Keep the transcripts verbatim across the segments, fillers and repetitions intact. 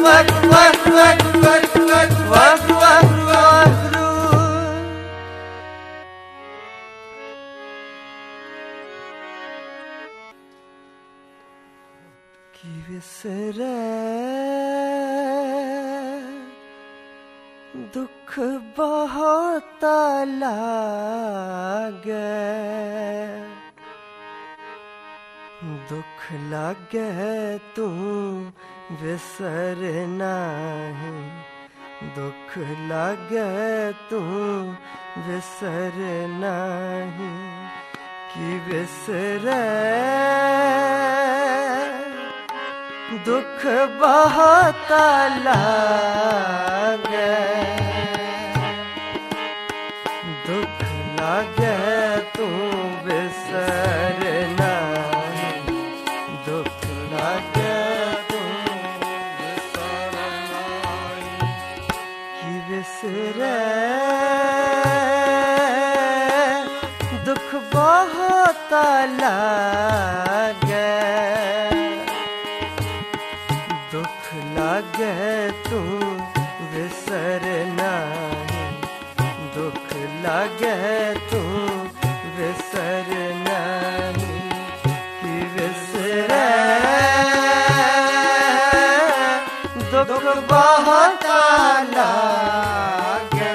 ਕੀ ਵਿਸਰੈ ਦੁੱਖ ਬਹੁਤ ਲਾਗੈ, ਦੁੱਖ ਲਾਗੈ ਤੂੰ ਵਿਸਰ ਨਾਹੀਂ, ਦੁੱਖ ਲਾਗੈ ਤੂੰ ਵਿਸਰ ਨਾਹੀਂ। ਕੀ ਵਿਸਰੈ ਦੁੱਖ ਬਹੁਤ ਲਾਗੈ, ਦੁੱਖ ਲਾਗੈ ਤੂੰ ਵਿਸਰ ਨਾਹੀਂ, ਦੁੱਖ ਲਾਗੈ ਤੂੰ ਵਿਸਰ ਨਾਹੀਂ। ਕੀ ਵਿਸਰੈ ਦੁੱਖ ਬਹੁਤ ਲਾਗੈ, ਦੁੱਖ ਲਾਗੈ ਤੂੰ ਵਿਸਰ ਨਾਹੀਂ, ਦੁੱਖ ਲਾਗੈ ਤੂੰ ਵਿਸਰ ਨਾਹੀਂ। ਕੀ ਵਿਸਰੈ ਦੁੱਖ ਬਹੁਤ ਲਾਗੈ,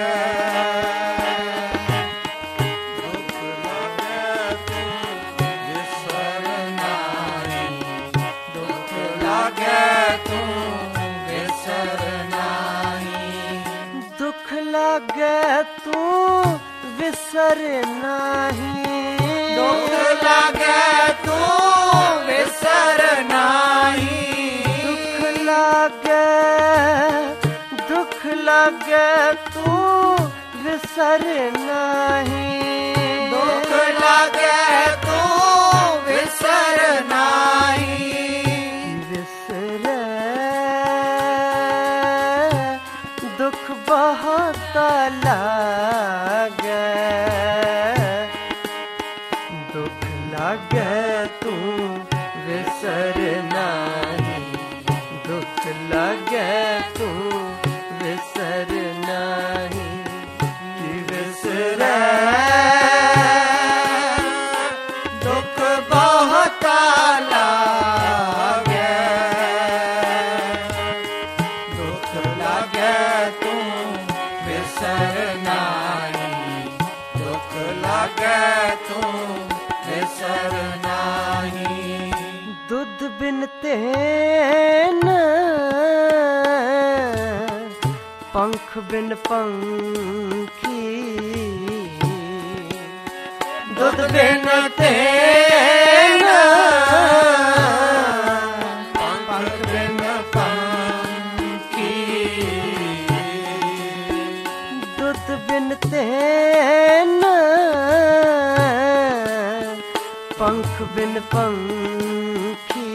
ਦੁੱਖ ਲਾਗੈ ਤੂੰ ਵਿਸਰ ਨਾਹੀਂ, ਦੁੱਖ ਲਾਗੈ ਤੂੰ ਵਿਸਰ ਨਾਹੀਂ। ਦੁੱਖ ਲਾਗੈ ਤੂੰ ਵਿਸਰ ਨਾਹੀਂ, ਦੁੱਖ ਲਾਗੈ ਤੂੰ ਵਿਸਰ ਨਾਹੀਂ। ਦੁੱਖ ਲਾਗੈ, ਦੁੱਖ ਲਾਗੈ ਤੂੰ ਵਿਸਰ ਨਾਹੀਂ, ਦੁੱਖ ਲਾਗੈ ਤੂੰ ਵਿਸਰ ਨਾਹੀਂ। ਵਿਸਰੈ ਦੁੱਖ ਬਹੁਤ ਲਾਗੈ, ਦੁੱਖ ਲਾਗੈ ਤੂੰ ਵਿਸਰ ਨਾਹੀਂ, ਦੁੱਖ ਲਾਗੈ ਤੂੰ ਵਿਸਰ ਨਾਹੀਂ। ਕੀ ਵਿਸਰੈ ਦੁੱਖ ਬਹੁਤ ਲਾਗੈ, ਦੁੱਖ ਲਾਗੈ ਤੂੰ ਵਿਸਰ ਨਾਹੀਂ, ਦੁੱਖ ਲਾਗੈ ਤੂੰ ਵਿਸਰ ਨਾਹੀਂ। ਦੁੱਧ ਬਿਨ ਤੇਨ ਪੰਖ ਬਿਨ ਪੰਖੀ, ਦੁੱਧ ਬਿਨ ਤੇਨ ਪੰਖ ਬਿਨ ਪੰਖੀ, ਦੁੱਧ ਬਿਨ ਤੇਨ ਪੰਖ ਬਿਨ ਪੰਖੀ,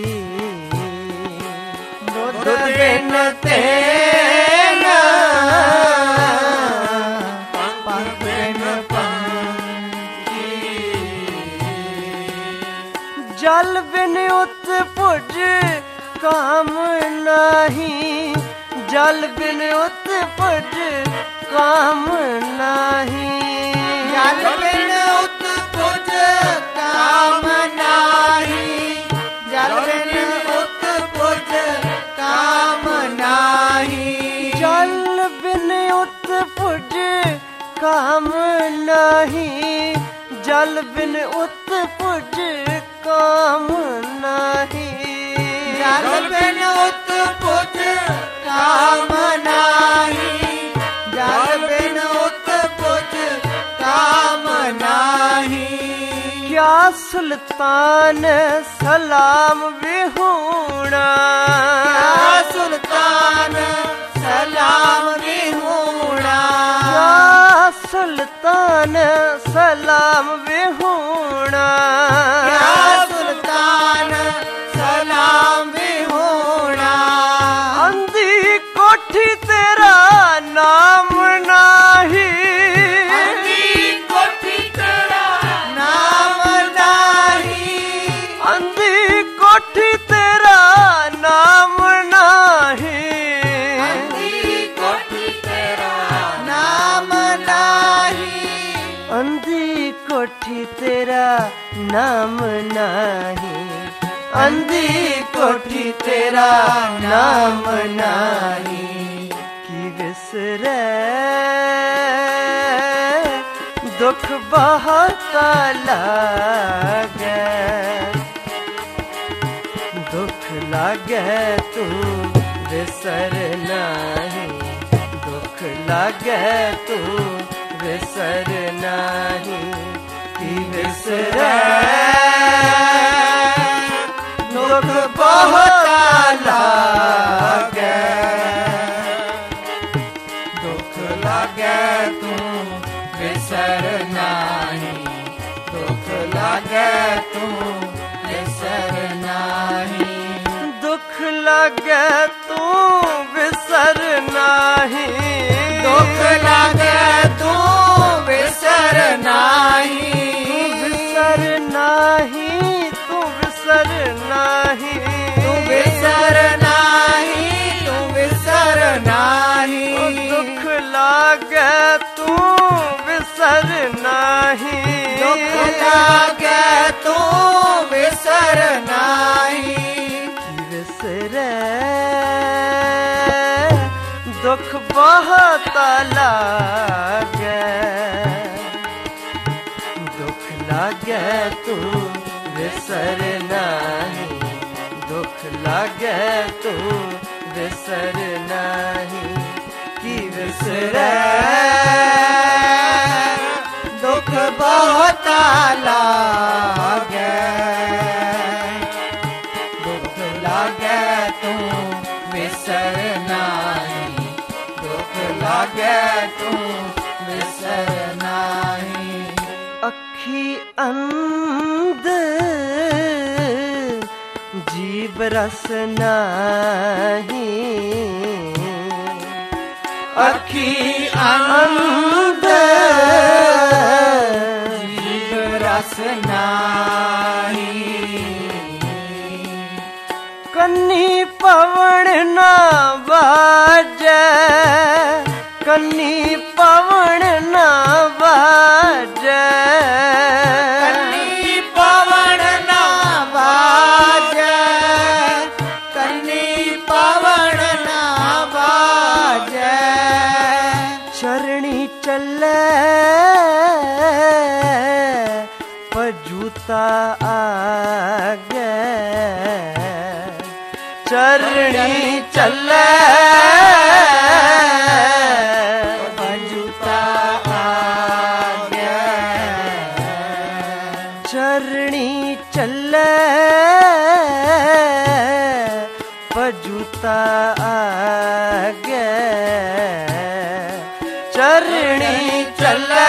ਦੁੱਧ ਬਿਨ ਤੇਨ ਪੰਖ ਬਿਨ ਪੰਖੀ। ਜਲ ਬਿਨ ਉਤ ਭੁਜ ਕਾਮ ਨਹੀਂ, ਜਲ ਬਿਨ ਉਤ ਭੁਜ ਕਾਮ ਨਹੀਂ, ਜਲ ਬਿਨ ਉਤ ਭੁਜ ਕਾਮ ਨਹੀਂ, ਜਲ ਬਿਨ ਉਤ ਭੁਜ ਕਾਮ ਨਹੀਂ। ਜਲ ਬਿਨ ਉਤ ਭੁਜ ਕਾਮ ਨਹੀਂ, ਜਲ ਬਿਨ ਉਤ ਭੁਜ ਕਾਮ ਨਹੀਂ, ਜਲ ਬਿਨ ਉਤ ਭੁਜ ਕਾਮ ਨਹੀਂ, ਜਲ ਬਿਨ ਉਤ ਭੁਜ ਕਾਮ ਨਹੀਂ। ਕਿਆ ਸੁਲਤਾਨ ਸਲਾਮ ਵਿਹੂਣਾ, ਕਿਆ ਸੁਲਤਾਨ ਸਲਾਮ ਵਿਹੂਣਾ, ਕਿਆ ਸੁਲਤਾਨ ਸਲਾਮ ਵਿਹੂਣਾ, ਕਿਆ ਸੁਲਤਾਨ ਸਲਾਮ ਵਿਹੂਣਾ। ਅੰਧੀ ਕੋਠੀ ਤੇਰਾ ਨਾਮ ਨਾਹੀ, ਅੰਧੀ ਕੋਠੀ ਤੇਰਾ ਨਾਮ ਨਾਹੀ, ਅੰਧੀ ਕੋਠੀ ਤੇਰਾ ਨਾਮ ਨਾਹੀ, तेरा नाम नाही, अंधी कोठी तेरा नाम नाही। की विसरे दुख बहुत लागे, दुख लागे तू विसर नाही, दुख लागे तू विसर नाही। की विसरे दुख बहुत लागे, दुख लागे तू विसर नाही, दुख लागे तू विसर नाही। दुख लागे तू विसर नाही, दुख लागे तू विसर नाही, विसर नाही, तू विसर नाही, तू विसर नाही, तू विसर नाही। दुख लागे तू विसर नाही, दुख लागे तू विसर नाही। विसरे दुख बहुत लागे, दुख लागे तू विसर नाही, दुख लागे तू विसर नाही। की विसरे दुख बहुत लागे, दुख लागे तू विसर नाही, दुख लागे तू विसर नाही। अखी अंध जीव रस नाही, अखी अंध जीव रस नाही, कन्नी पवन ना बाजे, कन्नी पवन ना बाजे, कन्नी पवन ना बाजे, कन्नी पवन ना बाजे। चरणी चले पजूता आगे, चरणी चले पजूता आगे, चरणी चले पजूता आगे, चरणी चले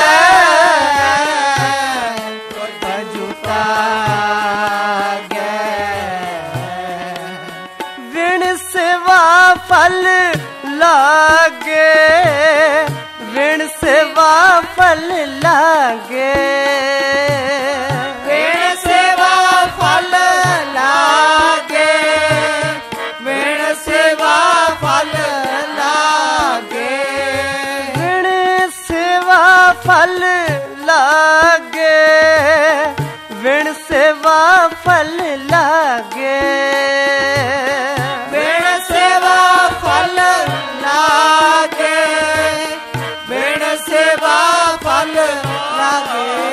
पजूता आगे। विण सेवा फल लागे, विण सेवा फल लागे, विण सेवा फल लागे, विण सेवा फल लागे, विण सेवा फल लागे, विण सेवा फल लागे, विण सेवा फल लागे, विण सेवा फल लागे।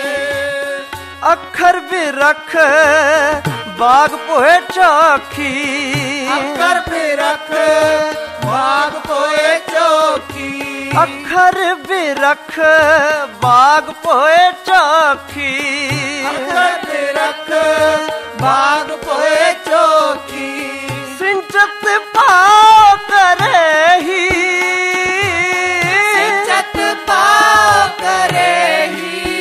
अखर बिरख बाग पोए चौखी, अखर बिरख बाग पोए चौखी, अखर बिरख बाग पोए चौखी, अखर बिरख बाग पोए चौखी। सिंचत पाव करे ही, सिंचत पाव करे ही,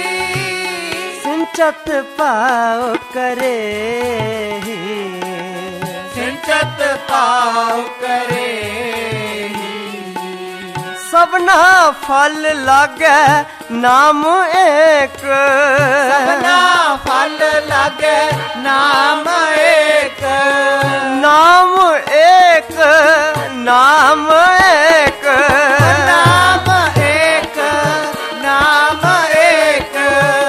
सिंचत पाव करे ही, सिंचत पाव करे ही। सबना फल लागे नाम एक, सबना फल लागे नाम एक, नाम एक, नाम एक, नाम एक, नाम एक।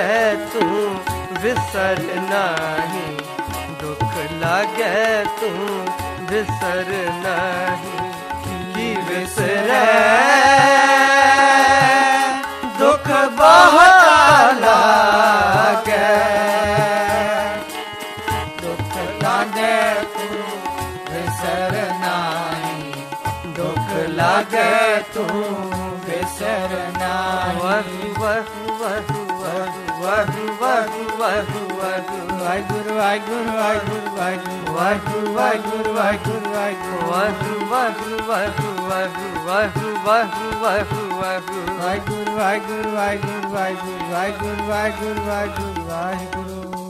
लागे तू विसर नाही, दुख लागे तू विसर नाही। की विसरे दुख बहुत लागे, दुख लागे तू विसर नाही, दुख लागे तू विसर नाही। वाहु वाहु वाहु वाहु वाहु वाहु वाहिगुरु वाहिगुरु वाहिगुरु वाहिगुरु वाहिगुरु वाहिगुरु वाहिगुरु वाहु वाहु वाहु वाहु वाहु वाहु वाहु वाहिगुरु वाहिगुरु वाहिगुरु वाहिगुरु वाहिगुरु वाहिगुरु वाहिगुरु वाहिगुरु।